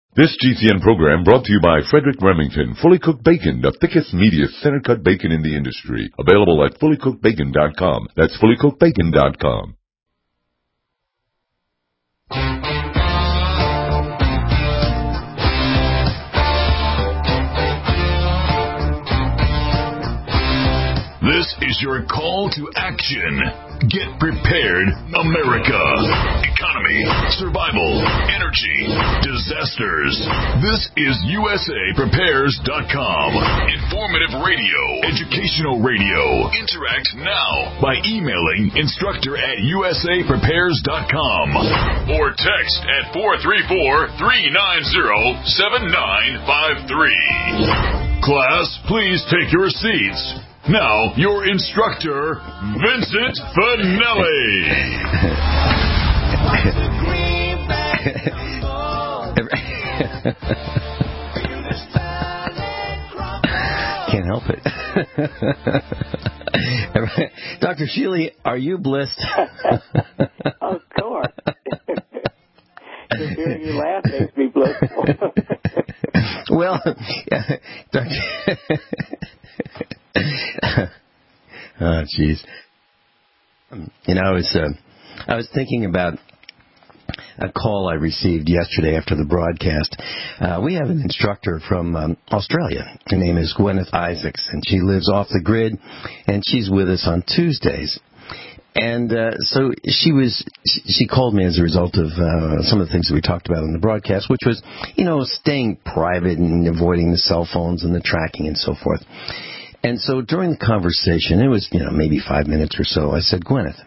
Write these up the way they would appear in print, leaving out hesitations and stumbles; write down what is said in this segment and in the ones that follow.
This GCN program brought to you by Frederick Remington, Fully Cooked Bacon, the thickest, meatiest, center-cut bacon in the industry. Available at fullycookedbacon.com. That's fullycookedbacon.com. This is your call to action. Get prepared, America. Economy, survival, energy, disasters. This is USAPrepares.com. Informative radio, educational radio. Interact now by emailing instructor@USAPrepares.com or text at 434-390-7953. Class, please take your seats. Now, your instructor, Vincent Finelli. Can't help it. Dr. Sheely, are you blissed? Of course. Just hearing you laugh makes me blissful. Well, Dr. Oh, jeez. You know, I was thinking about a call I received yesterday after the broadcast. We have an instructor from Australia. Her name is Gwyneth Isaacs, and she lives off the grid, and she's with us on Tuesdays. And so she called me as a result of some of the things that we talked about on the broadcast, which was, you know, staying private and avoiding the cell phones and the tracking and so forth. And so during the conversation, it was, you know, maybe 5 minutes or so, I said, Gwyneth,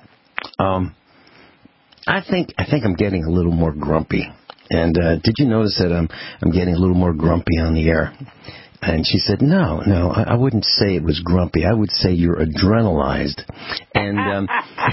I think I'm getting a little more grumpy. And did you notice that I'm getting a little more grumpy on the air? And she said, no, I wouldn't say it was grumpy. I would say you're adrenalized. And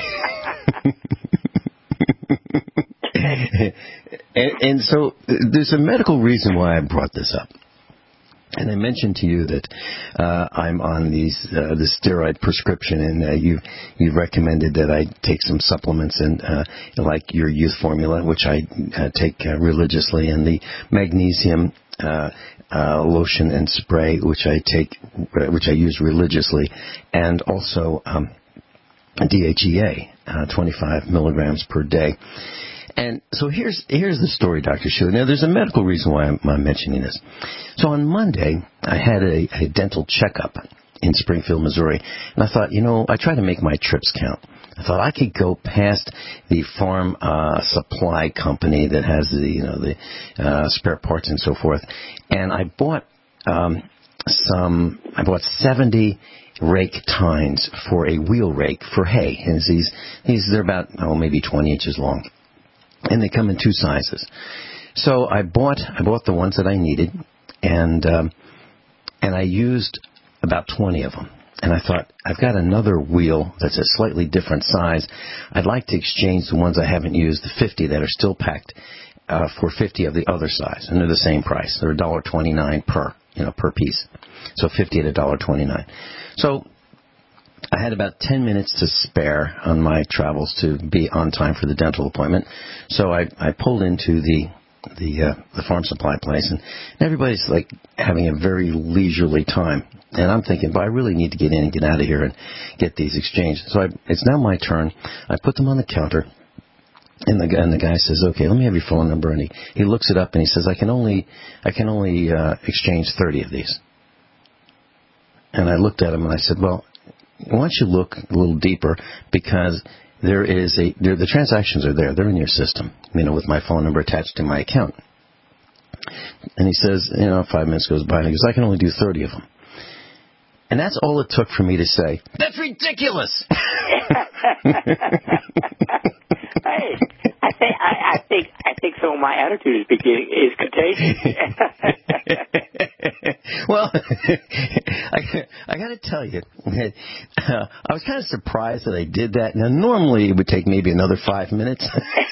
and so there's a medical reason why I brought this up. And I mentioned to you that I'm on the steroid prescription, and you recommended that I take some supplements, and like your youth formula, which I take religiously, and the magnesium lotion and spray, which I use religiously, and also DHEA, 25 milligrams per day. And so here's the story, Dr. Sheely. Now, there's a medical reason why I'm mentioning this. So on Monday, I had a dental checkup in Springfield, Missouri, and I thought, you know, I try to make my trips count. I thought I could go past the farm supply company that has the spare parts and so forth, and I bought 70 rake tines for a wheel rake for hay, and they're about maybe 20 inches long. And they come in two sizes. So I bought the ones that I needed, and I used about 20 of them. And I thought, I've got another wheel that's a slightly different size. I'd like to exchange the ones I haven't used, the 50 that are still packed, for 50 of the other size. And they're the same price. They're $1.29 per piece. So 50 at $1.29. So I had about 10 minutes to spare on my travels to be on time for the dental appointment. So I pulled into the farm supply place, and everybody's like having a very leisurely time. And I'm thinking, but I really need to get in and get out of here and get these exchanged. So it's now my turn. I put them on the counter, and the guy says, okay, let me have your phone number. And he looks it up, and he says, I can only exchange 30 of these. And I looked at him, and I said, well, why don't you look a little deeper, because the transactions are there. They're in your system, with my phone number attached to my account. And he says, 5 minutes goes by, and he goes, I can only do 30 of them. And that's all it took for me to say, that's ridiculous! Hey, I think some of my attitude is contagious. Well, I got to tell you, I was kind of surprised that I did that. Now, normally it would take maybe another 5 minutes.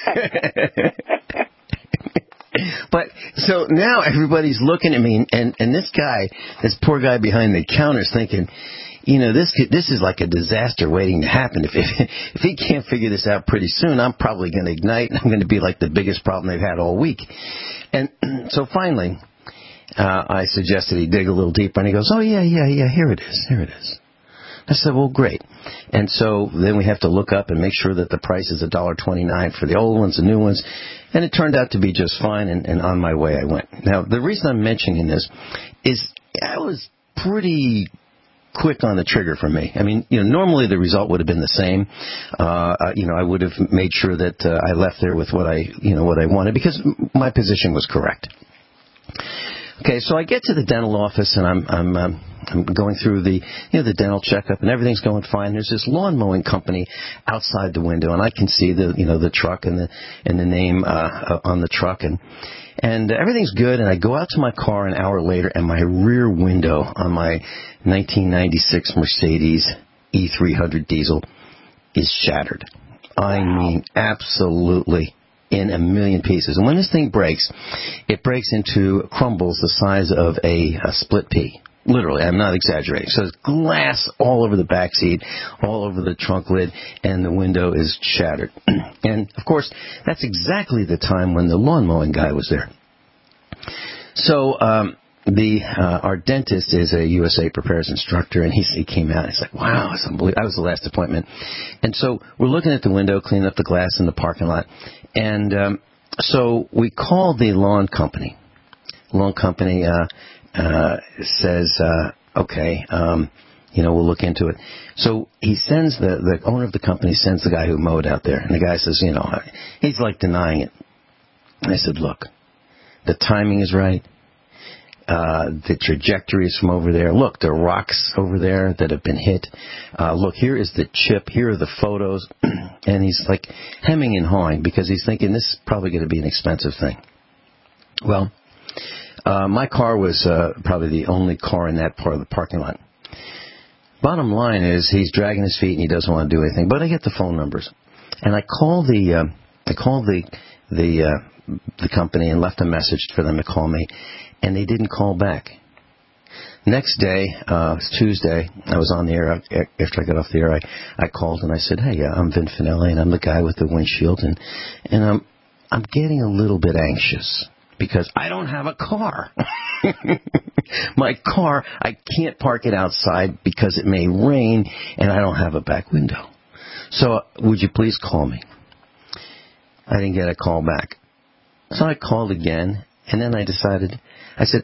But so now everybody's looking at me, and this poor guy behind the counter is thinking, this is like a disaster waiting to happen. If he can't figure this out pretty soon, I'm probably going to ignite, and I'm going to be like the biggest problem they've had all week. And so finally, I suggested he dig a little deeper, and he goes, oh, yeah, here it is. I said, well, great. And so then we have to look up and make sure that the price is $1.29 for the old ones, the new ones. And it turned out to be just fine, and on my way I went. Now, the reason I'm mentioning this is I was pretty quick on the trigger for me. I mean, normally the result would have been the same. I would have made sure that I left there with what I wanted, because my position was correct. Okay, so I get to the dental office, and I'm going through the dental checkup, and everything's going fine. There's this lawn mowing company outside the window, and I can see the truck and the name on the truck, and everything's good. And I go out to my car an hour later, and my rear window on my 1996 Mercedes E300 diesel is shattered. I mean, absolutely in a million pieces. And when this thing breaks, it breaks into crumbles the size of a split pea. Literally, I'm not exaggerating. So there's glass all over the back seat, all over the trunk lid, and the window is shattered. And, of course, that's exactly the time when the lawn mowing guy was there. So our dentist is a USA Prepares instructor, and he came out and he's like, wow, it's unbelievable. That was the last appointment. And so we're looking at the window, cleaning up the glass in the parking lot. And so we called the lawn company. The lawn company says, okay, we'll look into it. So he sends the owner of the company sends the guy who mowed out there. And the guy says, he's like denying it. And I said, look, the timing is right. The trajectory is from over there. Look, there are rocks over there that have been hit. Look, here is the chip. Here are the photos. And he's like hemming and hawing because he's thinking this is probably going to be an expensive thing. Well, my car was probably the only car in that part of the parking lot. Bottom line is he's dragging his feet and he doesn't want to do anything. But I get the phone numbers, and I called the company and left a message for them to call me, and they didn't call back. Next day, it was Tuesday, I was on the air. After I got off the air, I called and I said, hey, I'm Vin Finelli, and I'm the guy with the windshield, and I'm getting a little bit anxious because I don't have a car. My car, I can't park it outside because it may rain, and I don't have a back window. So would you please call me? I didn't get a call back. So I called again, and then I decided, I said,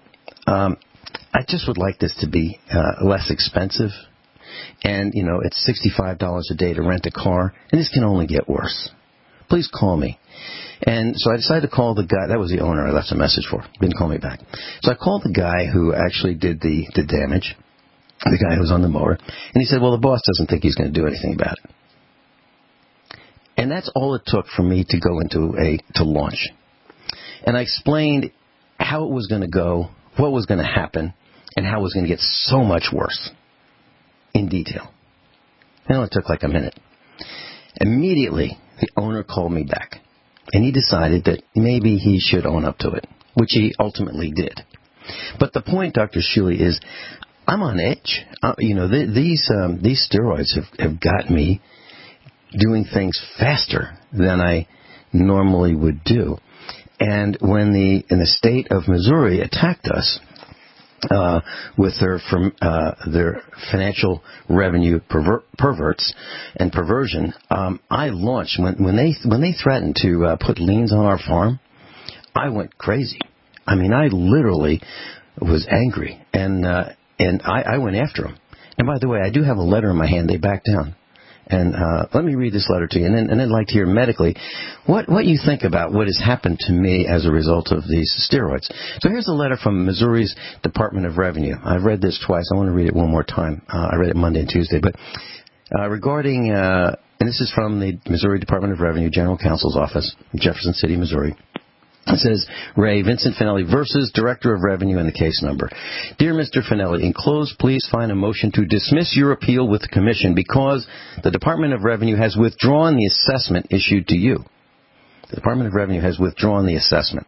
I just would like this to be less expensive. And, it's $65 a day to rent a car, and this can only get worse. Please call me. And so I decided to call the guy. That was the owner I left a message for. Didn't call me back. So I called the guy who actually did the damage, the guy who was on the mower. And he said, well, the boss doesn't think he's going to do anything about it. And that's all it took for me to go to launch. And I explained how it was going to go, what was going to happen, and how it was going to get so much worse in detail. It only took like a minute. Immediately, the owner called me back, and he decided that maybe he should own up to it, which he ultimately did. But the point, Dr. Shealy, is I'm on edge. These steroids have got me doing things faster than I normally would do. And when in the state of Missouri attacked us with their financial revenue perverts and perversion, I launched when they threatened to put liens on our farm. I went crazy. I mean, I literally was angry, and I went after them. And by the way, I do have a letter in my hand. They backed down. And let me read this letter to you, and then I'd like to hear medically what you think about what has happened to me as a result of these steroids. So here's a letter from Missouri's Department of Revenue. I've read this twice. I want to read it one more time. I read it Monday and Tuesday. But regarding, and this is from the Missouri Department of Revenue General Counsel's Office, Jefferson City, Missouri. It says, Ray, Vincent Finelli versus Director of Revenue and the case number. Dear Mr. Finelli, enclosed, please find a motion to dismiss your appeal with the Commission because the Department of Revenue has withdrawn the assessment issued to you. The Department of Revenue has withdrawn the assessment.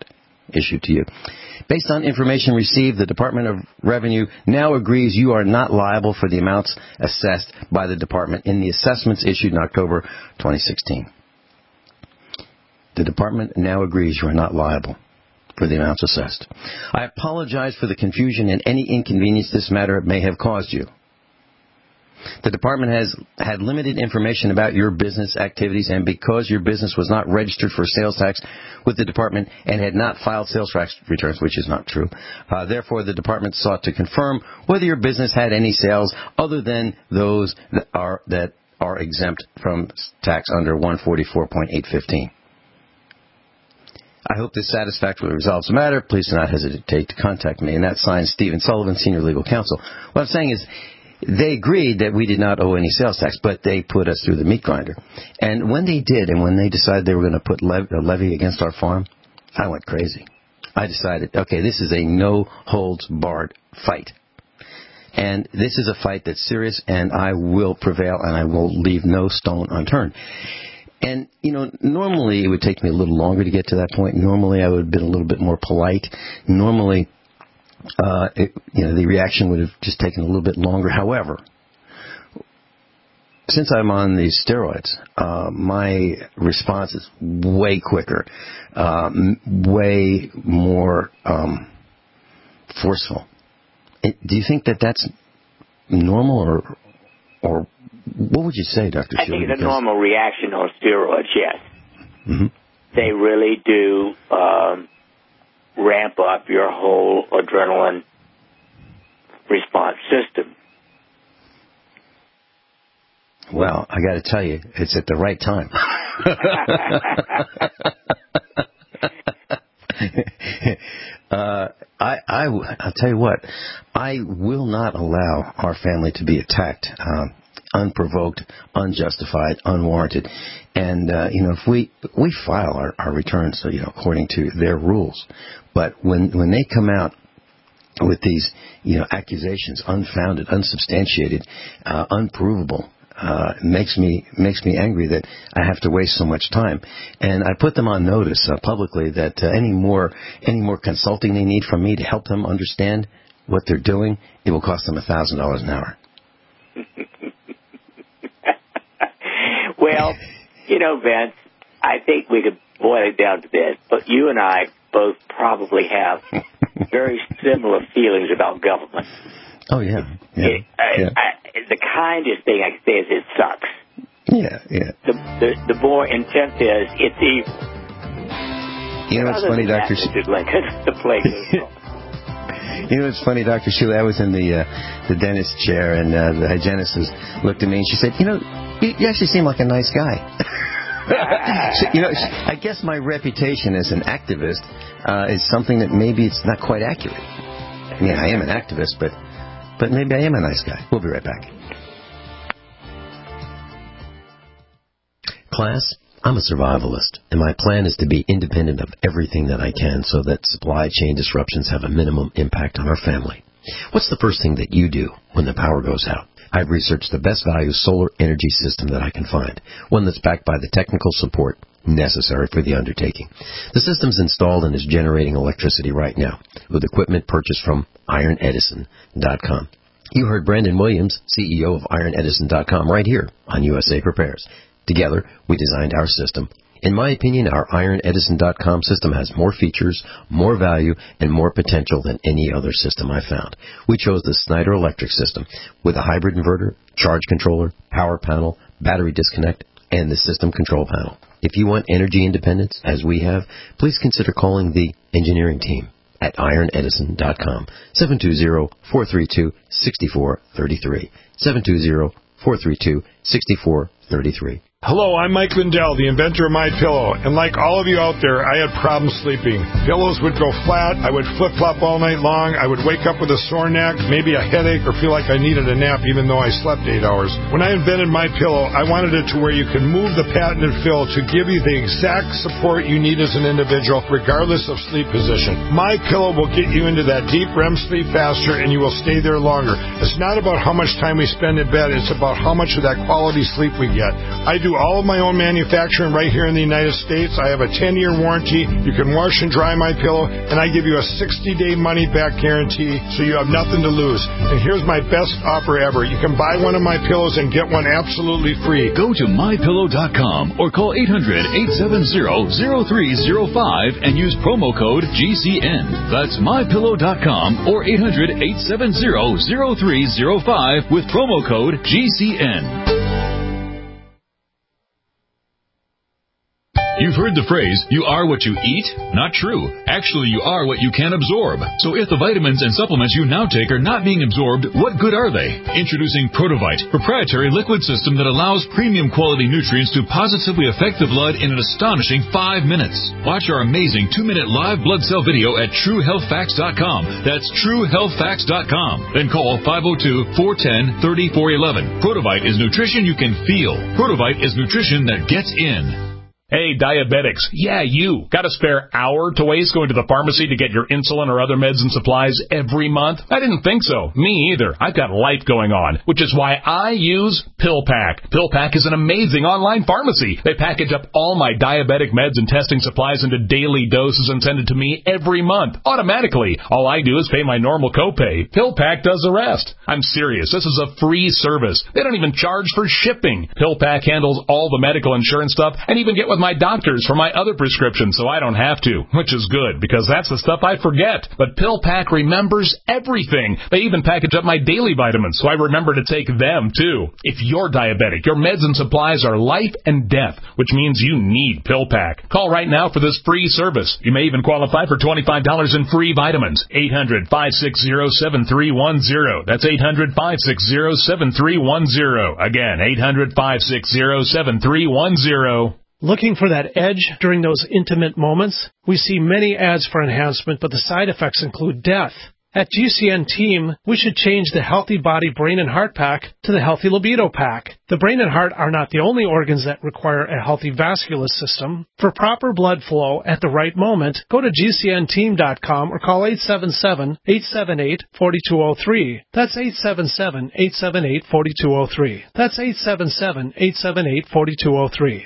issued to you. Based on information received, the Department of Revenue now agrees you are not liable for the amounts assessed by the department in the assessments issued in October 2016. The department now agrees you are not liable for the amounts assessed. I apologize for the confusion and any inconvenience this matter may have caused you. The department has had limited information about your business activities, and because your business was not registered for sales tax with the department and had not filed sales tax returns, which is not true, therefore the department sought to confirm whether your business had any sales other than those that are exempt from tax under 144.815. I hope this satisfactorily resolves the matter. Please do not hesitate to contact me. And that's signed Stephen Sullivan, Senior Legal Counsel. What I'm saying is, they agreed that we did not owe any sales tax, but they put us through the meat grinder. And when they did, and when they decided they were going to put a levy against our farm, I went crazy. I decided, okay, this is a no-holds-barred fight. And this is a fight that's serious, and I will prevail, and I will leave no stone unturned. And, normally it would take me a little longer to get to that point. Normally I would have been a little bit more polite. Normally the reaction would have just taken a little bit longer. However, since I'm on these steroids, my response is way quicker, way more forceful. Do you think that that's normal, or what would you say, Dr. Schuller? I think the normal reaction on steroids, yes. Mm-hmm. They really do ramp up your whole adrenaline response system. Well, I got to tell you, it's at the right time. I'll tell you what, I will not allow our family to be attacked, unprovoked, unjustified, unwarranted. And, if we file our returns, according to their rules. But when they come out with these, accusations, unfounded, unsubstantiated, unprovable, makes me angry that I have to waste so much time. And I put them on notice publicly that any more consulting they need from me to help them understand what they're doing, it will cost them $1,000 an hour. Well, Vince, I think we could boil it down to this, but you and I both probably have very similar feelings about government. Oh, yeah. The kindest thing I can say is it sucks. Yeah. The more intense is it's evil. You know what's funny, Dr. Lincoln, the plague is You know what's funny, Dr. Schuller? I was in the dentist chair, and the hygienist looked at me, and she said, you actually seem like a nice guy. So, I guess my reputation as an activist is something that maybe it's not quite accurate. I mean, I am an activist, but maybe I am a nice guy. We'll be right back. Class, I'm a survivalist, and my plan is to be independent of everything that I can so that supply chain disruptions have a minimum impact on our family. What's the first thing that you do when the power goes out? I've researched the best value solar energy system that I can find, one that's backed by the technical support necessary for the undertaking. The system's installed and is generating electricity right now with equipment purchased from IronEdison.com. You heard Brandon Williams, CEO of IronEdison.com, right here on USA Prepares. Together, we designed our system. In my opinion, our IronEdison.com system has more features, more value, and more potential than any other system I found. We chose the Snyder Electric system with a hybrid inverter, charge controller, power panel, battery disconnect, and the system control panel. If you want energy independence, as we have, please consider calling the engineering team at IronEdison.com, 720-432-6433, 720-432-6433. Hello, I'm Mike Lindell, the inventor of MyPillow, and like all of you out there, I had problems sleeping. Pillows would go flat, I would flip-flop all night long, I would wake up with a sore neck, maybe a headache, or feel like I needed a nap even though I slept 8 hours. When I invented MyPillow, I wanted it to where you could move the patented fill to give you the exact support you need as an individual, regardless of sleep position. MyPillow will get you into that deep REM sleep faster, and you will stay there longer. It's not about how much time we spend in bed, it's about how much of that quality sleep we get. I do do all of my own manufacturing right here in the United States. I have a 10-year warranty. You can wash and dry my pillow, and I give you a 60-day money-back guarantee, so you have nothing to lose. And here's my best offer ever. You can buy one of my pillows and get one absolutely free. Go to mypillow.com or call 800-870-0305 and use promo code GCN. That's mypillow.com or 800-870-0305 with promo code GCN. You've heard the phrase, you are what you eat? Not true. Actually, you are what you can absorb. So if the vitamins and supplements you now take are not being absorbed, what good are they? Introducing Protovite, proprietary liquid system that allows premium quality nutrients to positively affect the blood in an astonishing 5 minutes. Watch our amazing 2-minute live blood cell video at TrueHealthFacts.com. That's TrueHealthFacts.com. Then call 502-410-3411. Protovite is nutrition you can feel. Protovite is nutrition that gets in. Hey, diabetics. Yeah, you. Got a spare hour to waste going to the pharmacy to get your insulin or other meds and supplies every month? I didn't think so. Me either. I've got life going on, which is why I use PillPack. PillPack is an amazing online pharmacy. They package up all my diabetic meds and testing supplies into daily doses and send it to me every month, automatically. All I do is pay my normal copay. PillPack does the rest. I'm serious. This is a free service. They don't even charge for shipping. PillPack handles all the medical insurance stuff and even get with my doctors for my other prescriptions, so I don't have to, which is good, because that's the stuff I forget. But PillPack remembers everything. They even package up my daily vitamins, so I remember to take them, too. If you're diabetic, your meds and supplies are life and death, which means you need PillPack. Call right now for this free service. You may even qualify for $25 in free vitamins. 800-560-7310. That's 800-560-7310. Again, 800-560-7310. Looking for that edge during those intimate moments? We see many ads for enhancement, but the side effects include death. At GCN Team, we should change the Healthy Body, Brain, and Heart Pack to the Healthy Libido Pack. The brain and heart are not the only organs that require a healthy vascular system. For proper blood flow at the right moment, go to GCNteam.com or call 877-878-4203. That's 877-878-4203. That's 877-878-4203.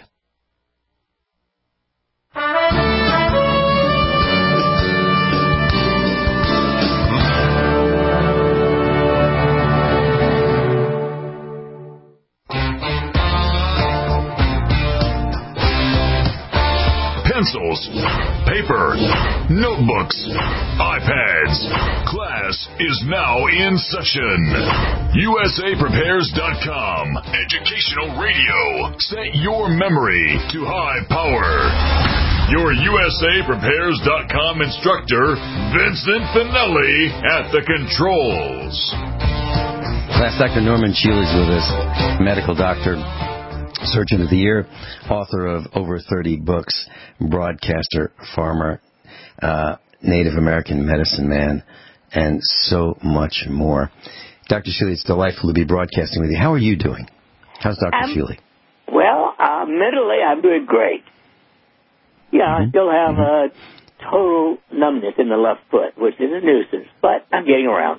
Pencils, paper, notebooks, iPads. Class is now in session. USAPrepares.com. Educational radio. Set your memory to high power. Your USAPrepares.com instructor, Vincent Finelli, at the controls. Class Dr. Norman Shealy is with us, medical doctor, Surgeon of the Year, author of over 30 books, broadcaster, farmer, Native American medicine man, and so much more. Dr. Shealy, it's delightful to be broadcasting with you. How are you doing? How's Dr. Shealy? Well, mentally, I'm doing great. Yeah, I still have a total numbness in the left foot, which is a nuisance, but I'm getting around.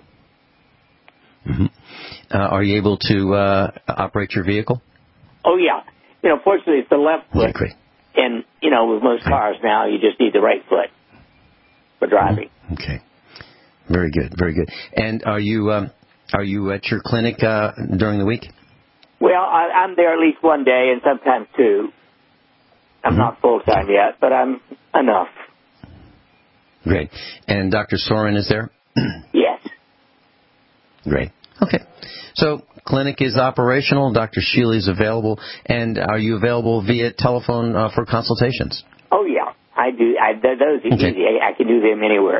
Are you able to operate your vehicle? Oh, yeah. Fortunately, it's the left foot. Yeah, great. And, with most cars now, you just need the right foot for driving. Okay. Very good, very good. And are you at your clinic during the week? Well, I'm there at least one day and sometimes two. I'm not full-time yet, but I'm enough. Great. And Dr. Soren is there? Yes. Great. Okay. So, clinic is operational. Dr. Shealy is available. And are you available via telephone for consultations? Oh, yeah. I do. Those are easy. I can do them anywhere.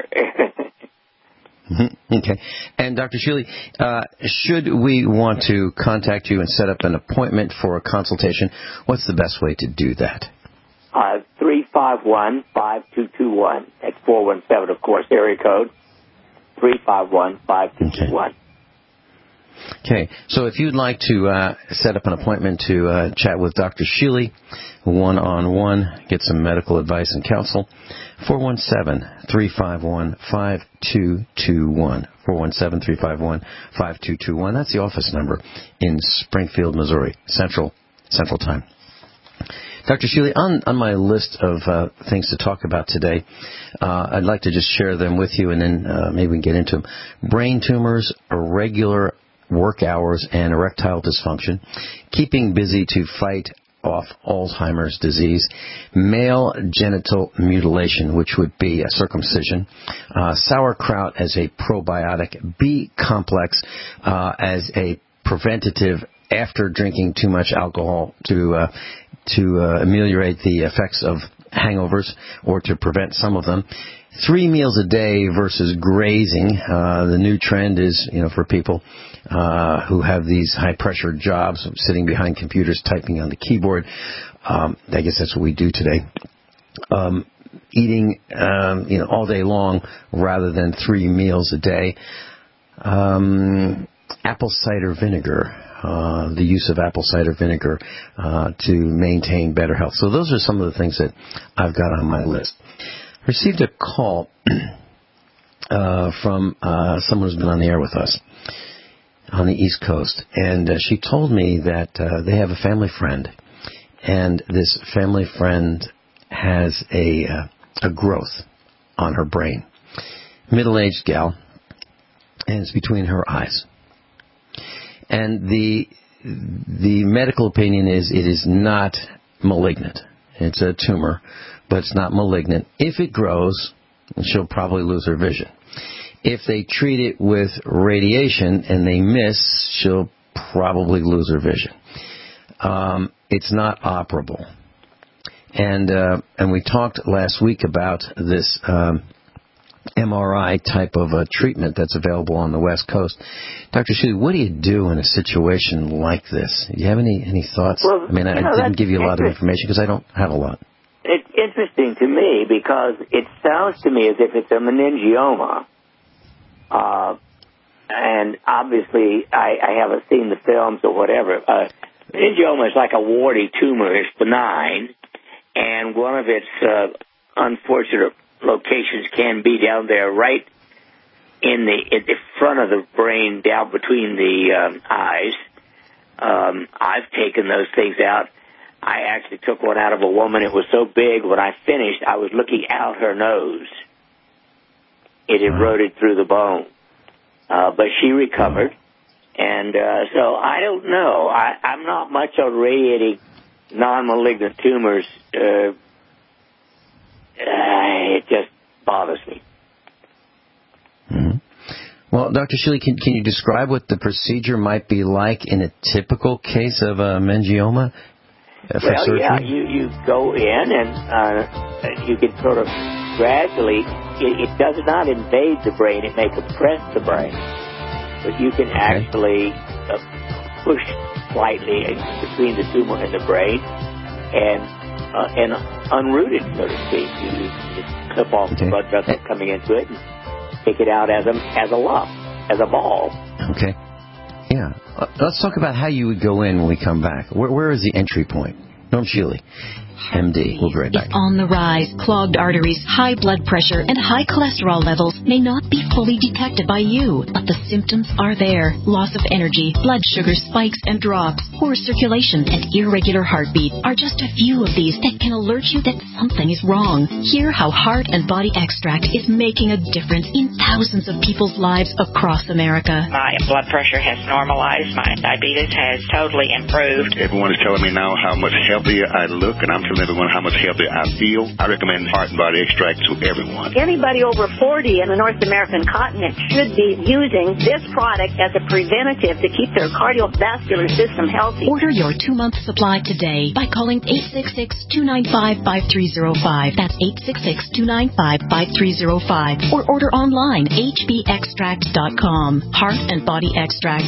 Okay. And Dr. Shealy, should we want to contact you and set up an appointment for a consultation, what's the best way to do that? 351-5221. That's 417, of course, area code. 351-5221. Okay, so if you'd like to set up an appointment to chat with Dr. Shealy, one-on-one, get some medical advice and counsel, 417-351-5221. 417-351-5221. That's the office number in Springfield, Missouri, Central Time. Dr. Shealy, on my list of things to talk about today, I'd like to just share them with you, and then maybe we can get into them. Brain tumors, irregular work hours, and erectile dysfunction, keeping busy to fight off Alzheimer's disease, male genital mutilation, which would be a circumcision, sauerkraut as a probiotic, B complex as a preventative after drinking too much alcohol to ameliorate the effects of hangovers or to prevent some of them. 3 meals a day versus grazing. The new trend is, for people who have these high-pressure jobs, sitting behind computers, typing on the keyboard. I guess that's what we do today. Eating, all day long rather than 3 meals a day. Apple cider vinegar. The use of apple cider vinegar to maintain better health. So those are some of the things that I've got on my list. Received a call from someone who's been on the air with us on the East Coast, and she told me that they have a family friend, and this family friend has a growth on her brain. Middle-aged gal, and it's between her eyes. And the medical opinion is it is not malignant. It's a tumor, but it's not malignant. If it grows, she'll probably lose her vision. If they treat it with radiation and they miss, she'll probably lose her vision. It's not operable. And we talked last week about this MRI type of treatment that's available on the West Coast. Dr. Shealy, what do you do in a situation like this? Do you have any thoughts? Well, I mean, I didn't give you a lot of information because I don't have a lot. It's interesting to me because it sounds to me as if it's a meningioma. And obviously, I haven't seen the films or whatever. Meningioma is like a warty tumor. It's benign. And one of its unfortunate locations can be down there right in the front of the brain, down between the eyes. I've taken those things out. I actually took one out of a woman. It was so big, when I finished, I was looking out her nose. It eroded through the bone. But she recovered. And so I don't know. I'm not much on radiating non-malignant tumors. It just bothers me. Mm-hmm. Well, Dr. Shealy, can you describe what the procedure might be like in a typical case of a meningioma? Well, yeah, you go in and you can sort of gradually, it does not invade the brain, it may compress the brain, but you can actually push slightly between the tumor and the brain and unroot it, so to speak. You just clip off the blood vessel coming into it and take it out as a lump, as a ball. Okay. Yeah. Let's talk about how you would go in when we come back. Where is the entry point? Norm Shealy, MD. We'll be right back. Is on the rise. Clogged arteries, high blood pressure, and high cholesterol levels may not be fully detected by you, but the symptoms are there. Loss of energy, blood sugar spikes and drops, poor circulation, and irregular heartbeat are just a few of these that can alert you that something is wrong. Hear how Heart and Body Extract is making a difference in thousands of people's lives across America. My blood pressure has normalized. My diabetes has totally improved. Everyone is telling me now how much healthier I look, and I'm telling everyone how much healthier I feel. I recommend Heart and Body Extract to everyone. Anybody over 40 in the North American continent should be using this product as a preventative to keep their cardiovascular system healthy. Order your 2-month supply today by calling 866-295-5305. That's 866-295-5305. Or order online, hbextract.com. Heart and Body Extract,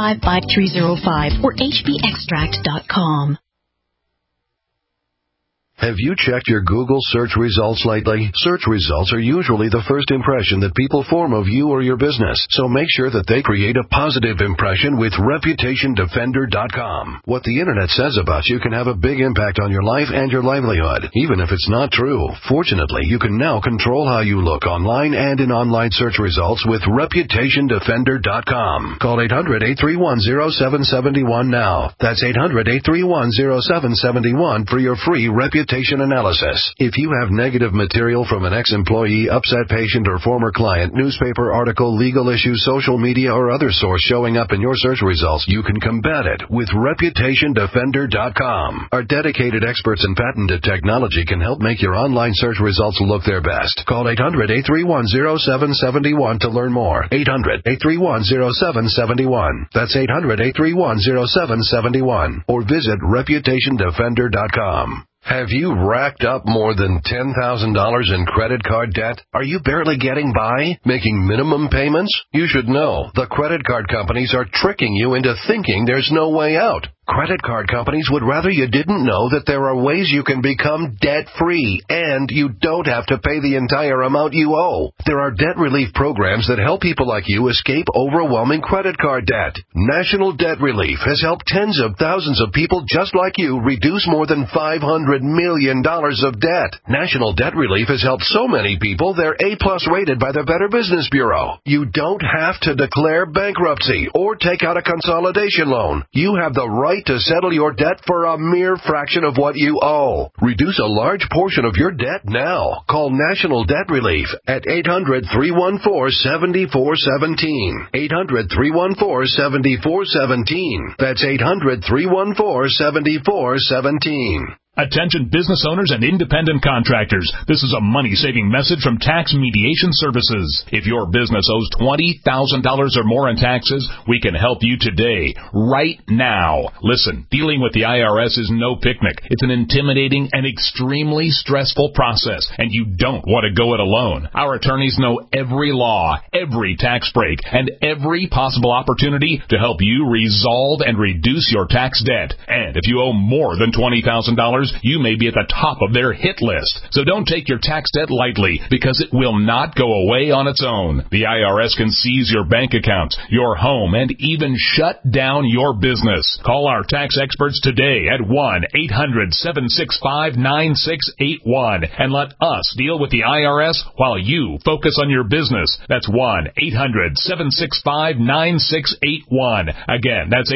866-295-5305 or hbextract.com. Have you checked your Google search results lately? Search results are usually the first impression that people form of you or your business, so make sure that they create a positive impression with ReputationDefender.com. What the Internet says about you can have a big impact on your life and your livelihood, even if it's not true. Fortunately, you can now control how you look online and in online search results with ReputationDefender.com. Call 800-831-0771 now. That's 800-831-0771 for your free reputation analysis. If you have negative material from an ex-employee, upset patient, or former client, newspaper article, legal issue, social media, or other source showing up in your search results, you can combat it with ReputationDefender.com. Our dedicated experts in patented technology can help make your online search results look their best. Call 800-831-0771 to learn more. 800-831-0771. That's 800-831-0771. Or visit ReputationDefender.com. Have you racked up more than $10,000 in credit card debt? Are you barely getting by? Making minimum payments? You should know the credit card companies are tricking you into thinking there's no way out. Credit card companies would rather you didn't know that there are ways you can become debt-free, and you don't have to pay the entire amount you owe. There are debt relief programs that help people like you escape overwhelming credit card debt. National Debt Relief has helped tens of thousands of people just like you reduce more than $500 million of debt. National Debt Relief has helped so many people they're A-plus rated by the Better Business Bureau. You don't have to declare bankruptcy or take out a consolidation loan. You have the right to settle your debt for a mere fraction of what you owe. Reduce a large portion of your debt now. Call National Debt Relief at 800-314-7417. 800-314-7417. That's 800-314-7417. Attention business owners and independent contractors. This is a money-saving message from Tax Mediation Services. If your business owes $20,000 or more in taxes, we can help you today, right now. Listen, dealing with the IRS is no picnic. It's an intimidating and extremely stressful process, and you don't want to go it alone. Our attorneys know every law, every tax break, and every possible opportunity to help you resolve and reduce your tax debt. And if you owe more than $20,000, you may be at the top of their hit list. So don't take your tax debt lightly, because it will not go away on its own. The IRS can seize your bank accounts, your home, and even shut down your business. Call our tax experts today at 1-800-765-9681 and let us deal with the IRS while you focus on your business. That's 1-800-765-9681. Again, that's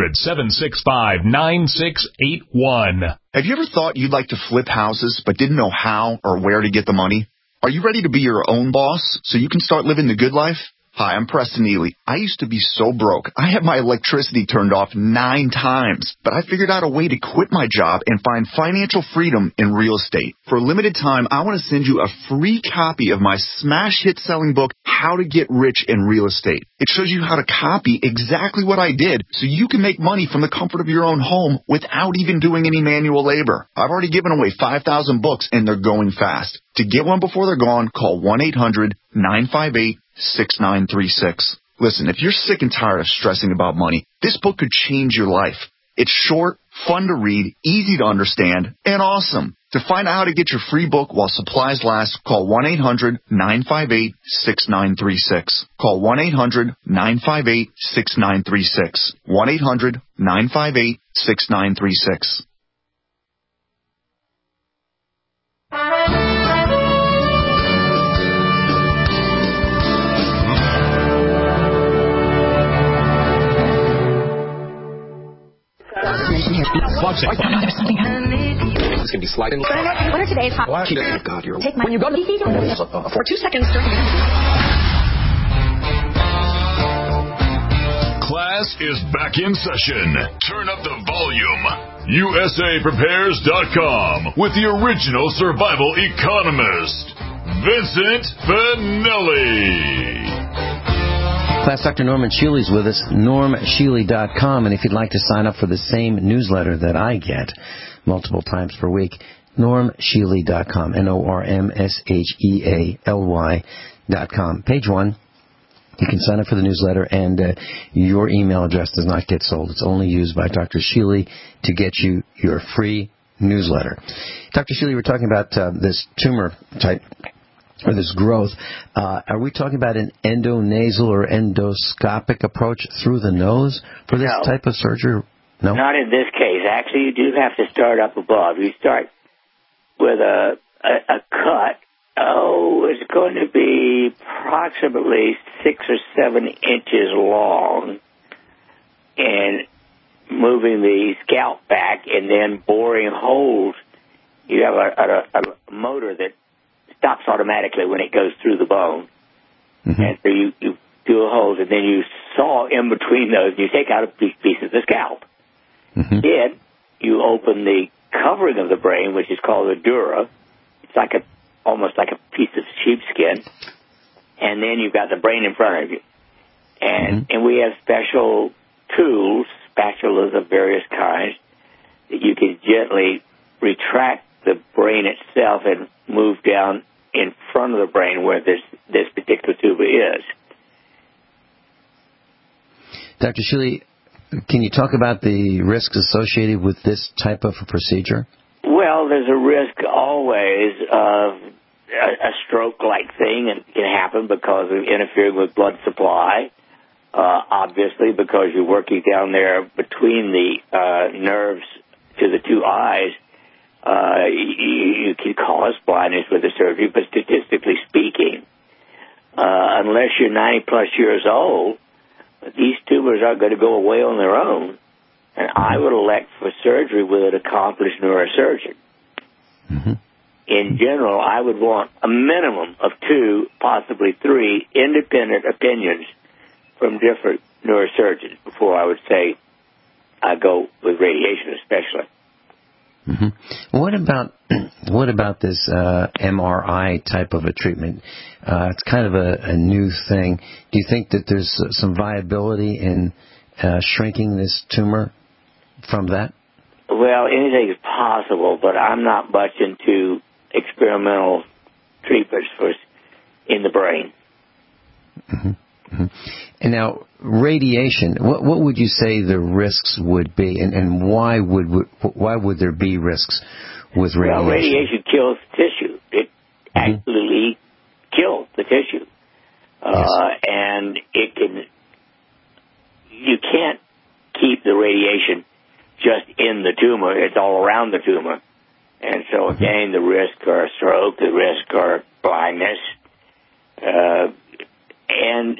800-765-9681. Have you ever thought you'd like to flip houses but didn't know how or where to get the money? Are you ready to be your own boss so you can start living the good life? Hi, I'm Preston Ely. I used to be so broke. I had my electricity turned off 9 times, but I figured out a way to quit my job and find financial freedom in real estate. For a limited time, I want to send you a free copy of my smash hit selling book, How to Get Rich in Real Estate. It shows you how to copy exactly what I did so you can make money from the comfort of your own home without even doing any manual labor. I've already given away 5,000 books and they're going fast. To get one before they're gone, call 1-800-958-6936. Listen, if you're sick and tired of stressing about money, this book could change your life. It's short, fun to read, easy to understand, and awesome. To find out how to get your free book while supplies last, call 1-800-958-6936. Call 1-800-958-6936. 1-800-958-6936. There's something This can be sliding. What are today's hot? God, you're take my when you go to for 2 seconds during Class is back in session. Turn up the volume. USAPrepares.com with the original survival economist, Vincent Finelli. Class Dr. Norman Shealy's with us, normshealy.com, and if you'd like to sign up for the same newsletter that I get multiple times per week, normshealy.com, normshealy.com. Page 1, you can sign up for the newsletter, and your email address does not get sold. It's only used by Dr. Shealy to get you your free newsletter. Dr. Shealy, we're talking about this tumor type, or this growth. Are we talking about an endonasal or endoscopic approach through the nose for this type of surgery? No? Not in this case. Actually, you do have to start up above. You start with a cut. It's going to be approximately 6 or 7 inches long, and moving the scalp back and then boring holes. You have a motor that stops automatically when it goes through the bone. Mm-hmm. And so you do holes, and then you saw in between those, you take out a piece of the scalp. Mm-hmm. Then you open the covering of the brain, which is called the dura. It's like almost like a piece of sheepskin. And then you've got the brain in front of you. And we have special tools, spatulas of various kinds, that you can gently retract the brain itself and move down in front of the brain where this particular tuba is. Dr. Shealy, can you talk about the risks associated with this type of a procedure? Well, there's a risk always of a stroke-like thing, and it can happen because of interfering with blood supply. Obviously, because you're working down there between the nerves to the two eyes, you can cause blindness with the surgery. But statistically speaking, unless you're 90-plus years old, these tumors aren't going to go away on their own. And I would elect for surgery with an accomplished neurosurgeon. Mm-hmm. In general, I would want a minimum of 2, possibly 3 independent opinions from different neurosurgeons before I would say I go with radiation, especially. Mm-hmm. What about this MRI type of a treatment? It's kind of a new thing. Do you think that there's some viability in shrinking this tumor from that? Well, anything is possible, but I'm not much into experimental treatments in the brain. Mm-hmm. Mm-hmm. And now, radiation. What would you say the risks would be, and why would there be risks with radiation? Well, radiation kills tissue. It actually kills the tissue, and you can't keep the radiation just in the tumor. It's all around the tumor, and so again, the risk are stroke, the risk are blindness, and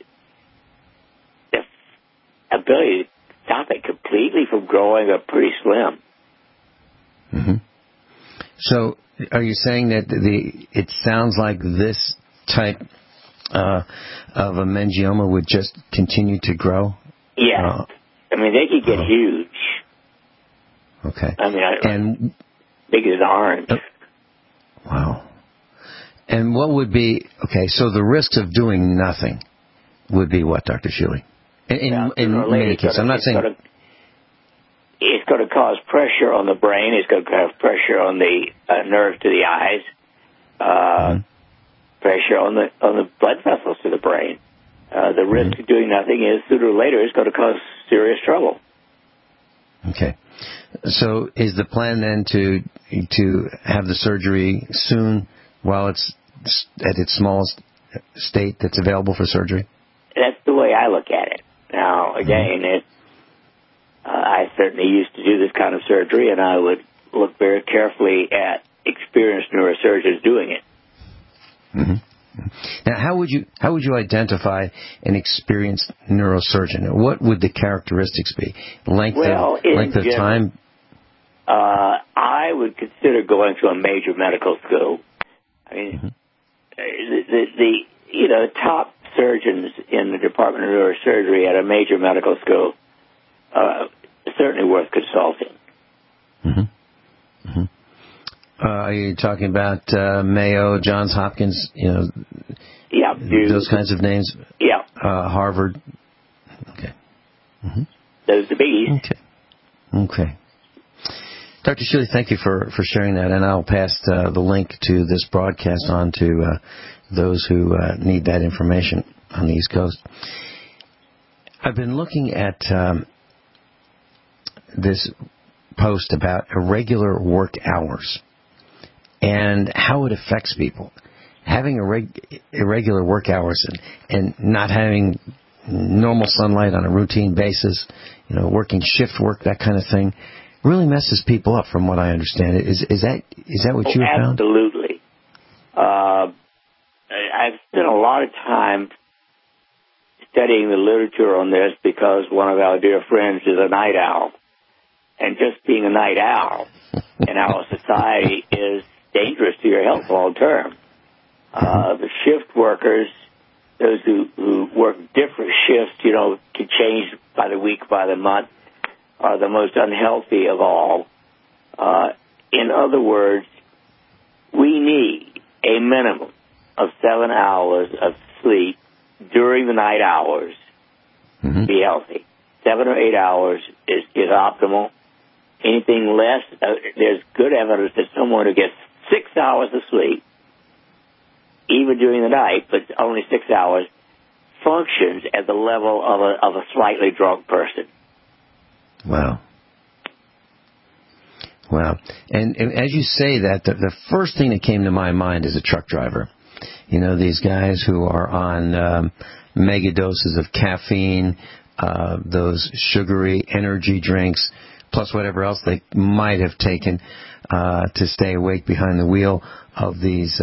ability to stop it completely from growing are pretty slim. Mm-hmm. So, are you saying that it sounds like this type of a meningioma would just continue to grow? Yeah. I mean, they could get huge. Okay. I mean, big as an orange. Wow. And what would be, so the risks of doing nothing would be what, Dr. Shealy? In many cases, I'm not saying... It's going to cause pressure on the brain. It's going to have pressure on the nerves to the eyes, pressure on the blood vessels to the brain. The risk of doing nothing is sooner or later it's going to cause serious trouble. Okay. So is the plan then to have the surgery soon while it's at its smallest state that's available for surgery? That's the way I look at it. Now, again, I certainly used to do this kind of surgery, and I would look very carefully at experienced neurosurgeons doing it. Mm-hmm. Now, how would you identify an experienced neurosurgeon? What would the characteristics be? Length of time? I would consider going to a major medical school. I mean, the top surgeons in the Department of Neurosurgery at a major medical school certainly worth consulting. Mm-hmm. Mm-hmm. Are you talking about Mayo, Johns Hopkins, those kinds of names? Yeah. Harvard? Okay. Mm-hmm. Those are the biggies. Okay. Dr. Shealy, thank you for sharing that, and I'll pass the link to this broadcast on to those who need that information on the East Coast. I've been looking at this post about irregular work hours and how it affects people. Having irregular work hours and not having normal sunlight on a routine basis, working shift work, that kind of thing, really messes people up, from what I understand. Is that what you have found? Absolutely. I've spent a lot of time studying the literature on this because one of our dear friends is a night owl. And just being a night owl in our society is dangerous to your health long term. The shift workers, those who work different shifts, can change by the week, by the month, are the most unhealthy of all. In other words, we need a minimum of 7 hours of sleep during the night hours to be healthy. 7 or 8 hours is optimal. Anything less, there's good evidence that someone who gets 6 hours of sleep, even during the night, but only 6 hours, functions at the level of a slightly drunk person. Wow. And as you say that, the first thing that came to my mind is a truck driver. These guys who are on mega doses of caffeine, those sugary energy drinks, plus whatever else they might have taken to stay awake behind the wheel of these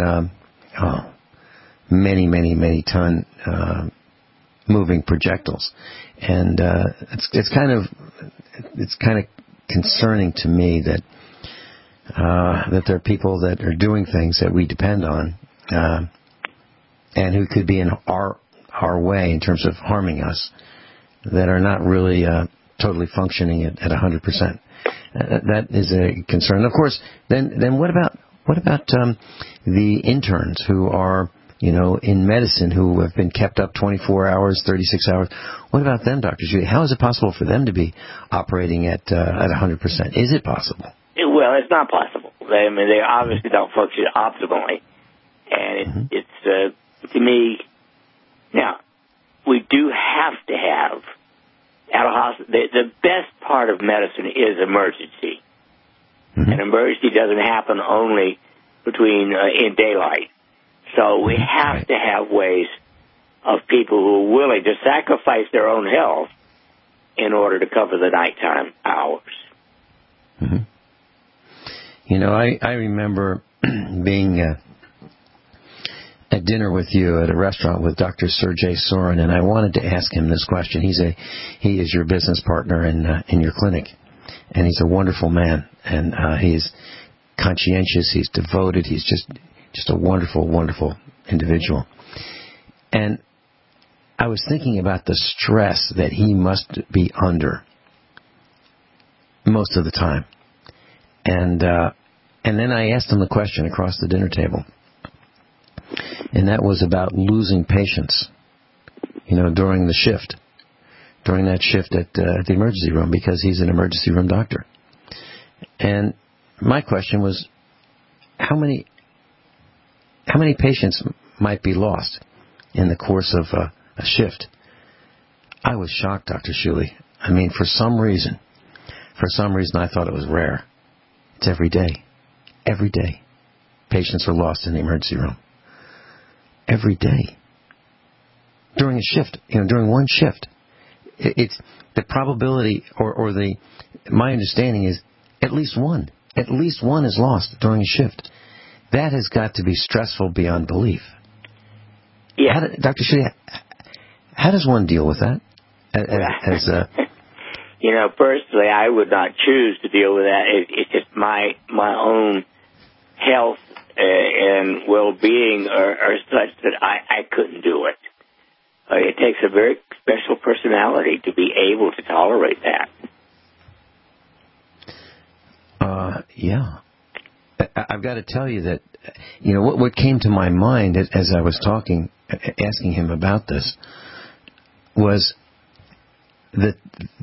many ton moving projectiles. And it's kind of concerning to me that there are people that are doing things that we depend on and who could be in our way in terms of harming us, that are not really totally functioning at 100%. That is a concern. Of course, then what about the interns who are in medicine, who have been kept up 24 hours, 36 hours? What about them, Dr. Judy? How is it possible for them to be operating at 100%? Is it possible? Well, it's not possible. They obviously don't function optimally. And it's to me, now, we do have to have, at a hospital, the best part of medicine is emergency. An emergency doesn't happen only in daylight. So we have to have ways of people who are willing to sacrifice their own health in order to cover the nighttime hours. I remember being at dinner with you at a restaurant with Dr. Sergey Sorin, and I wanted to ask him this question. He is your business partner in your clinic, and he's a wonderful man, and he's conscientious, he's devoted, he's just a wonderful, wonderful individual. And I was thinking about the stress that he must be under most of the time. And then I asked him the question across the dinner table. And that was about losing patients, during the shift, during that shift at the emergency room, because he's an emergency room doctor. And my question was, how many patients might be lost in the course of a shift? I was shocked, Dr. Shuley. For some reason, I thought it was rare. It's every day. Every day, patients are lost in the emergency room. Every day. During a shift, during one shift. It's the probability, or my understanding is at least one is lost during a shift. That has got to be stressful beyond belief. Yeah. Dr. Shuley, how does one deal with that? Personally, I would not choose to deal with that. It's just my own health and well-being are such that I couldn't do it. It takes a very special personality to be able to tolerate that. Yeah. I've got to tell you that, what came to my mind as I was asking him about this, was that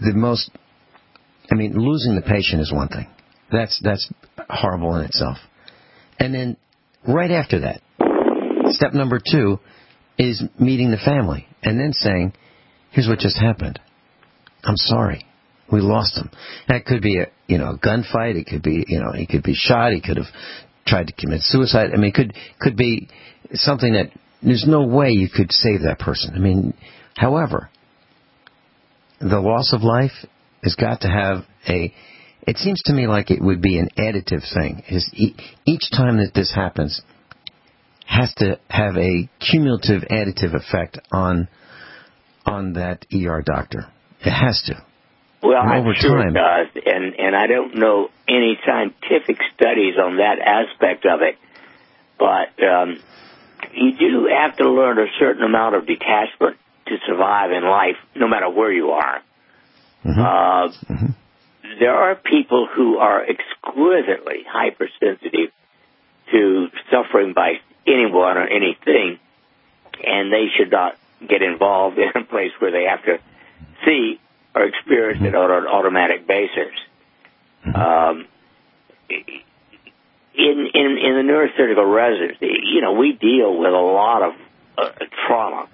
losing the patient is one thing. That's horrible in itself. And then right after that, step number 2 is meeting the family and then saying, here's what just happened. I'm sorry. We lost him. That could be a gunfight. It could be, he could be shot. He could have tried to commit suicide. I mean, it could be something that there's no way you could save that person. I mean, however, the loss of life has got to have it seems to me like it would be an additive thing. Each time that this happens has to have a cumulative additive effect on that ER doctor. It has to. Well, and I'm sure it does, and I don't know any scientific studies on that aspect of it, but you do have to learn a certain amount of detachment to survive in life, no matter where you are. There are people who are exquisitely hypersensitive to suffering by anyone or anything, and they should not get involved in a place where they have to see or experience it on an automatic basis. In the neurosurgical residency, we deal with a lot of trauma,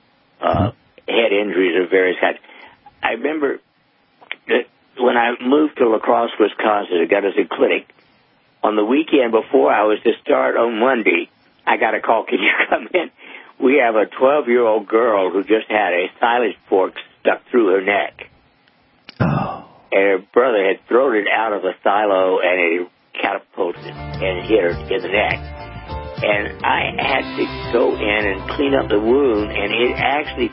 head injuries of various kinds. I remember that when I moved to La Crosse, Wisconsin, to Gunnison Clinic, on the weekend before I was to start on Monday, I got a call, can you come in? We have a 12-year-old girl who just had a silage fork stuck through her neck. Oh. And her brother had thrown it out of the silo, and it catapulted and hit her in the neck. And I had to go in and clean up the wound, and it actually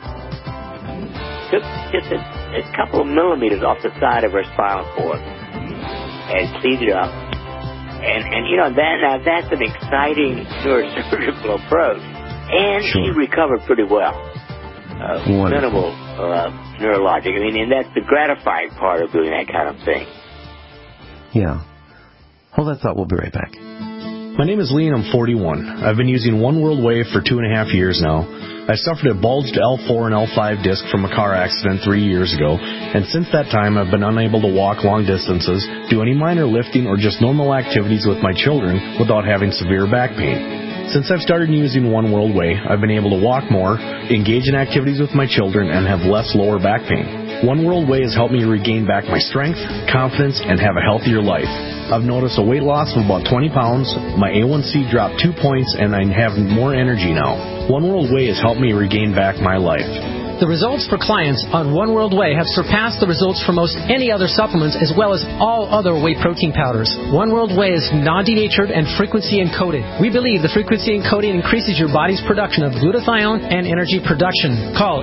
took just a couple of millimeters off the side of her spinal cord and cleaned it up. And that's an exciting neurosurgical approach. And she recovered pretty well. Minimal neurologic. I mean, and that's the gratifying part of doing that kind of thing. Yeah. Hold that thought. We'll be right back. My name is Lee, and I'm 41. I've been using One World Wave for 2.5 years now. I suffered a bulged L4 and L5 disc from a car accident 3 years ago, and since that time I've been unable to walk long distances, do any minor lifting, or just normal activities with my children without having severe back pain. Since I've started using One World Way, I've been able to walk more, engage in activities with my children, and have less lower back pain. One World Way has helped me regain back my strength, confidence, and have a healthier life. I've noticed a weight loss of about 20 pounds, my A1C dropped 2 points, and I have more energy now. One World Way has helped me regain back my life. The results for clients on One World Way have surpassed the results for most any other supplements, as well as all other whey protein powders. One World Way is non-denatured and frequency encoded. We believe the frequency encoding increases your body's production of glutathione and energy production. Call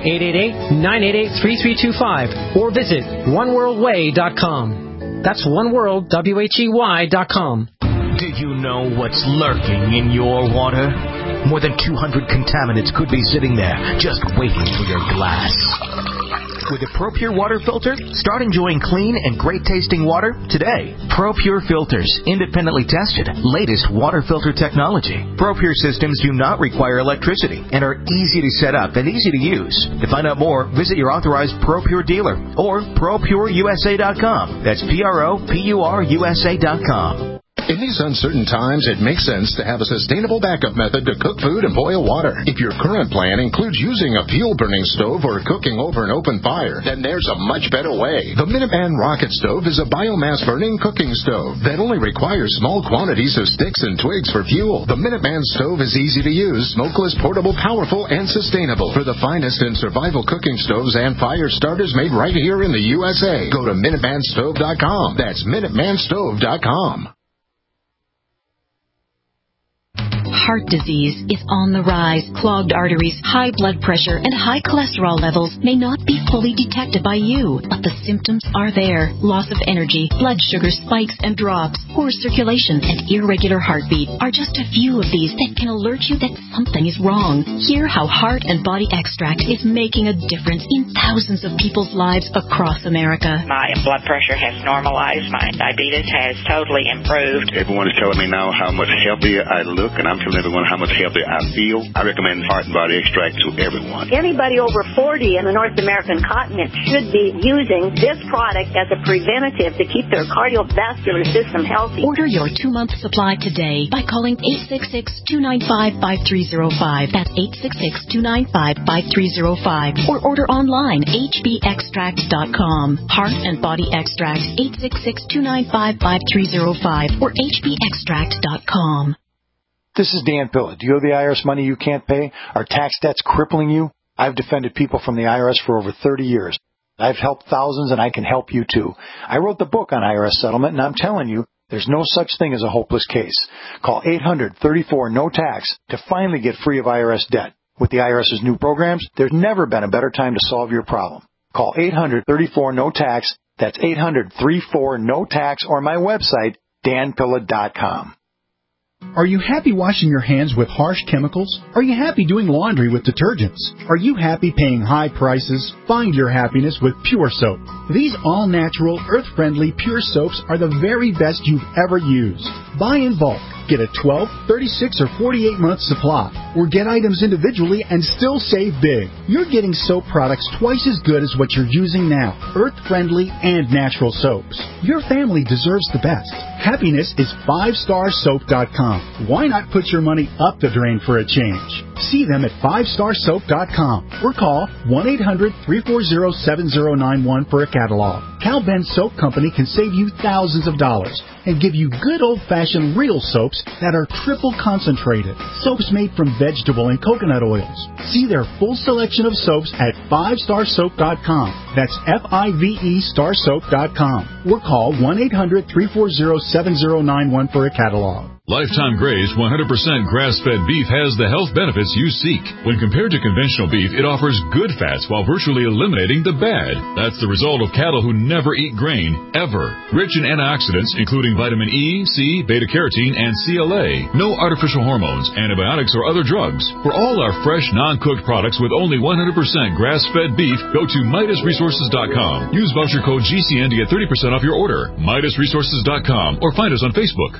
888-988-3325 or visit oneworldway.com. That's oneworldwhey.com. Did you know what's lurking in your water? More than 200 contaminants could be sitting there, just waiting for your glass. With a ProPure water filter, start enjoying clean and great-tasting water today. ProPure filters, independently tested, latest water filter technology. ProPure systems do not require electricity and are easy to set up and easy to use. To find out more, visit your authorized ProPure dealer or ProPureUSA.com. That's ProPureUSA.com. In these uncertain times, it makes sense to have a sustainable backup method to cook food and boil water. If your current plan includes using a fuel-burning stove or cooking over an open fire, then there's a much better way. The Minuteman Rocket Stove is a biomass-burning cooking stove that only requires small quantities of sticks and twigs for fuel. The Minuteman Stove is easy to use, smokeless, portable, powerful, and sustainable. For the finest in survival cooking stoves and fire starters made right here in the USA, go to MinutemanStove.com. That's MinutemanStove.com. Heart disease is on the rise. Clogged arteries, high blood pressure, and high cholesterol levels may not be fully detected by you, but the symptoms are there. Loss of energy, blood sugar spikes and drops, poor circulation, and irregular heartbeat are just a few of these that can alert you that something is wrong. Hear how Heart and Body Extract is making a difference in thousands of people's lives across America. My blood pressure has normalized. My diabetes has totally improved. Everyone is telling me now how much healthier I look, and I'm telling telling everyone how much healthier I feel. I recommend Heart and Body Extract to everyone. Anybody over 40 in the North American continent should be using this product as a preventative to keep their cardiovascular system healthy. Order your 2-month supply today by calling 866-295-5305. That's 866-295-5305. Or order online, hbextract.com. Heart and Body Extract, 866-295-5305 or hbextract.com. This is Dan Pilla. Do you owe the IRS money you can't pay? Are tax debts crippling you? I've defended people from the IRS for over 30 years. I've helped thousands, and I can help you too. I wrote the book on IRS settlement, and I'm telling you, there's no such thing as a hopeless case. Call 800-34-NO-TAX to finally get free of IRS debt. With the IRS's new programs, there's never been a better time to solve your problem. Call 800-34-NO-TAX. That's 800-34-NO-TAX, or my website, danpilla.com. Are you happy washing your hands with harsh chemicals? Are you happy doing laundry with detergents? Are you happy paying high prices? Find your happiness with Pure Soap. These all-natural, earth-friendly Pure Soaps are the very best you've ever used. Buy in bulk. Get a 12, 36, or 48-month supply. Or get items individually and still save big. You're getting soap products twice as good as what you're using now. Earth-friendly and natural soaps. Your family deserves the best. Happiness is 5starsoap.com. Why not put your money up the drain for a change? See them at 5starsoap.com or call 1-800-340-7091 for a catalog. Cal Ben Soap Company can save you thousands of dollars and give you good old-fashioned real soaps that are triple concentrated. Soaps made from vegetable and coconut oils. See their full selection of soaps at 5starsoap.com. That's F-I-V-E starsoap.com. Or call 1-800-340-7091 for a catalog. Lifetime Graze 100% grass-fed beef has the health benefits you seek. When compared to conventional beef, it offers good fats while virtually eliminating the bad. That's the result of cattle who never eat grain, ever. Rich in antioxidants, including vitamin E, C, beta-carotene, and CLA. No artificial hormones, antibiotics, or other drugs. For all our fresh, non-cooked products with only 100% grass-fed beef, go to MidasResources.com. Use voucher code GCN to get 30% off your order. MidasResources.com or find us on Facebook.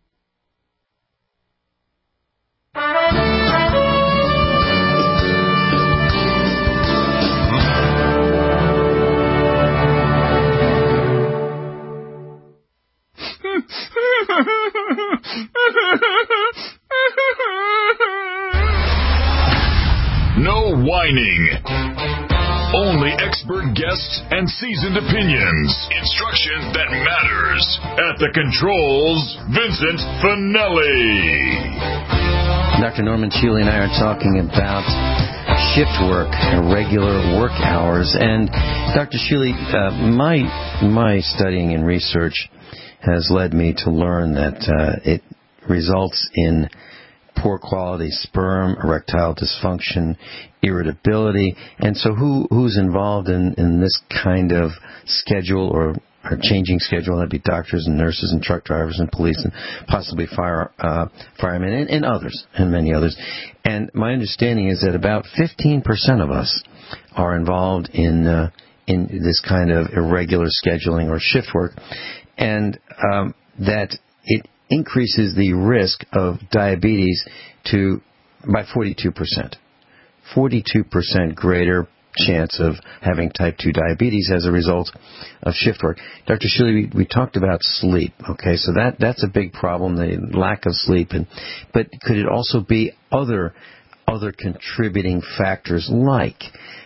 No whining. Only expert guests and seasoned opinions. Instruction that matters. At the controls, Vincent Finelli. Dr. Norman Shealy and I are talking about shift work, irregular work hours. And Dr. Shealy, my studying and research has led me to learn that it results in poor quality sperm, erectile dysfunction, irritability. And so who's involved in this kind of schedule or changing schedule? That'd be doctors and nurses and truck drivers and police and possibly firemen and others, and many others. And my understanding is that about 15% of us are involved in this kind of irregular scheduling or shift work, and that it increases the risk of diabetes by 42%. 42% greater chance of having type 2 diabetes as a result of shift work. Dr. Shealy, we talked about sleep, okay? So that's a big problem, the lack of sleep. But could it also be other contributing factors like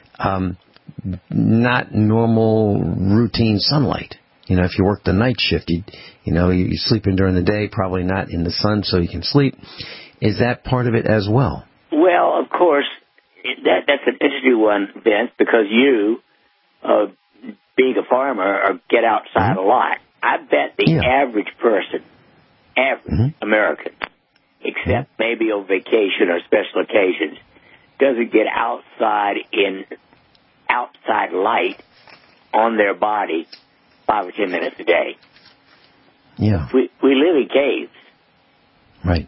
not normal routine sunlight? You know, if you work the night shift, you're sleeping during the day, probably not in the sun so you can sleep. Is that part of it as well? Well, of course, that's an interesting one, Vince, because you, being a farmer, get outside a lot. I bet the average person, American, except maybe on vacation or special occasions, doesn't get outside in outside light on their body 5 or 10 minutes a day. Yeah. We live in caves. Right.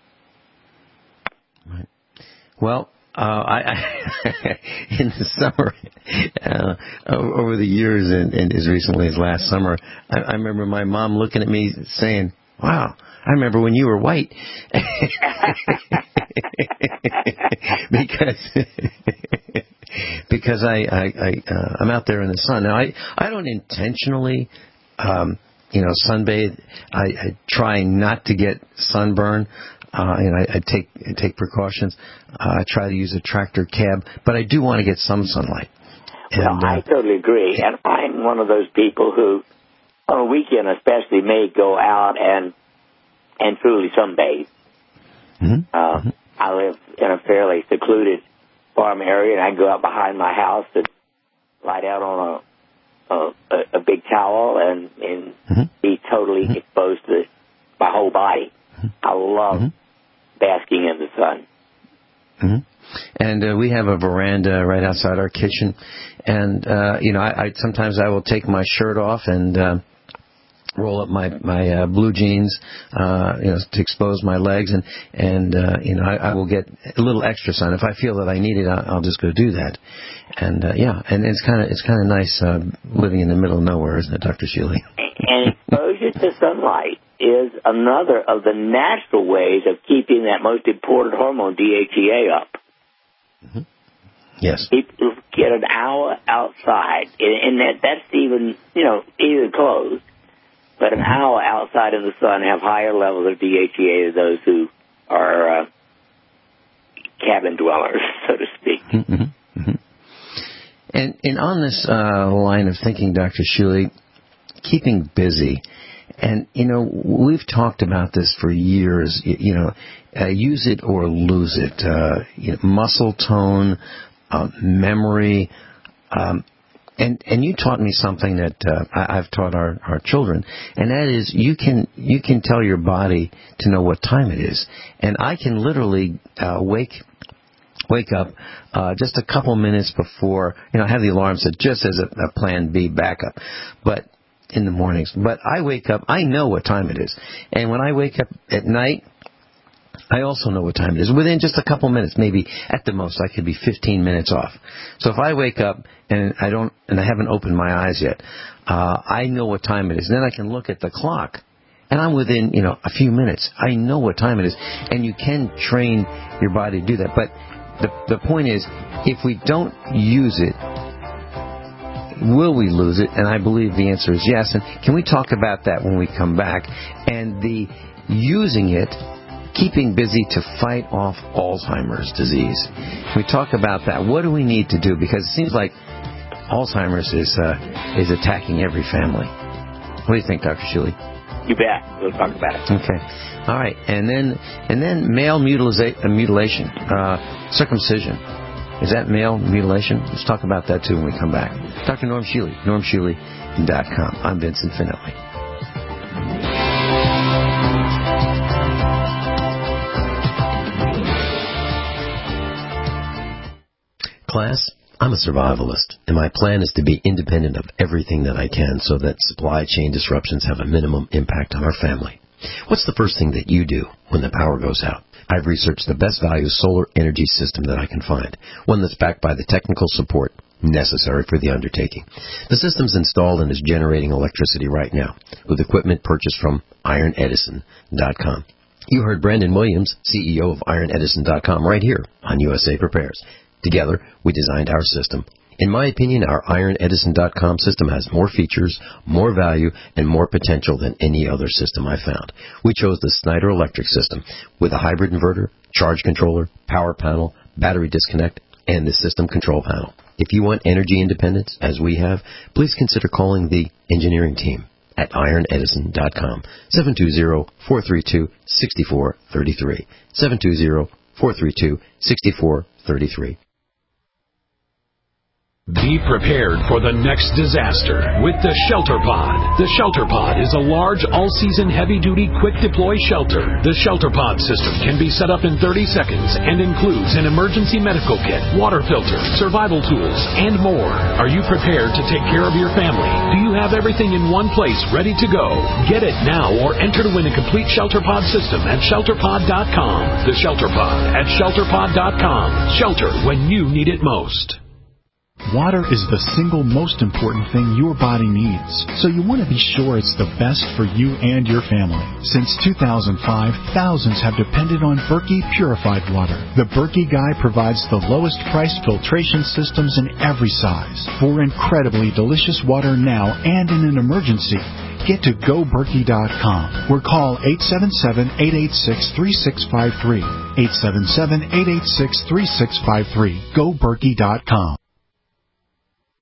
Well, I in the summer, over the years and as recently as last summer, I remember my mom looking at me saying, "Wow, I remember when you were white. because I'm out there in the sun. Now, I don't intentionally, sunbathe. I try not to get sunburn. And I take precautions. I try to use a tractor cab, but I do want to get some sunlight. Well, I totally agree. And I'm one of those people who, on a weekend especially, may go out and truly sunbathe. Mm-hmm. I live in a fairly secluded farm area, and I go out behind my house and lie down on a big towel and be totally exposed to my whole body. I love basking in the sun. And we have a veranda right outside our kitchen, and I sometimes I will take my shirt off and roll up my blue jeans, to expose my legs, and I will get a little extra sun if I feel that I need it. I'll just go do that, and and it's kind of nice living in the middle of nowhere, isn't it, Dr. Sheely? And exposure to sunlight is another of the natural ways of keeping that most important hormone, DHEA, up. Yes. People get an hour outside, and that's even closed, but an hour outside in the sun have higher levels of DHEA than those who are cabin dwellers, so to speak. And on this line of thinking, Dr. Sheely, keeping busy. And, we've talked about this for years, use it or lose it, muscle tone, memory, and you taught me something that I've taught our children, and that is you can tell your body to know what time it is. And I can literally wake up just a couple minutes before, I have the alarm set just as a plan B backup, but in the mornings. But I wake up, I know what time it is. And when I wake up at night, I also know what time it is. Within just a couple minutes, maybe at the most, I could be 15 minutes off. So if I wake up and I haven't opened my eyes yet, I know what time it is. Then I can look at the clock, and I'm within, a few minutes. I know what time it is. And you can train your body to do that. But the point is, if we don't use it, will we lose it? And I believe the answer is yes. And can we talk about that when we come back? And the using it, keeping busy to fight off Alzheimer's disease. Can we talk about that? What do we need to do? Because it seems like Alzheimer's is attacking every family. What do you think, Dr. Sheely? You bet. We'll talk about it. Okay. All right. And then male mutilation, circumcision. Is that male mutilation? Let's talk about that, too, when we come back. Dr. Norm Sheely, normsheely.com. I'm Vincent Finelli. Class, I'm a survivalist, and my plan is to be independent of everything that I can so that supply chain disruptions have a minimum impact on our family. What's the first thing that you do when the power goes out? I've researched the best value solar energy system that I can find, one that's backed by the technical support necessary for the undertaking. The system's installed and is generating electricity right now with equipment purchased from IronEdison.com. You heard Brandon Williams, CEO of IronEdison.com, right here on USA Prepares. Together, we designed our system. In my opinion, our IronEdison.com system has more features, more value, and more potential than any other system I've found. We chose the Snyder Electric system with a hybrid inverter, charge controller, power panel, battery disconnect, and the system control panel. If you want energy independence, as we have, please consider calling the engineering team at IronEdison.com, 720-432-6433, 720-432-6433. Be prepared for the next disaster with the Shelter Pod. The Shelter Pod is a large, all-season, heavy-duty, quick-deploy shelter. The Shelter Pod system can be set up in 30 seconds and includes an emergency medical kit, water filter, survival tools, and more. Are you prepared to take care of your family? Do you have everything in one place ready to go? Get it now or enter to win a complete Shelter Pod system at ShelterPod.com. The Shelter Pod at ShelterPod.com. Shelter when you need it most. Water is the single most important thing your body needs, so you want to be sure it's the best for you and your family. Since 2005, thousands have depended on Berkey purified water. The Berkey Guy provides the lowest priced filtration systems in every size for incredibly delicious water now and in an emergency. Get to GoBerkey.com or call 877-886-3653. 877-886-3653. GoBerkey.com.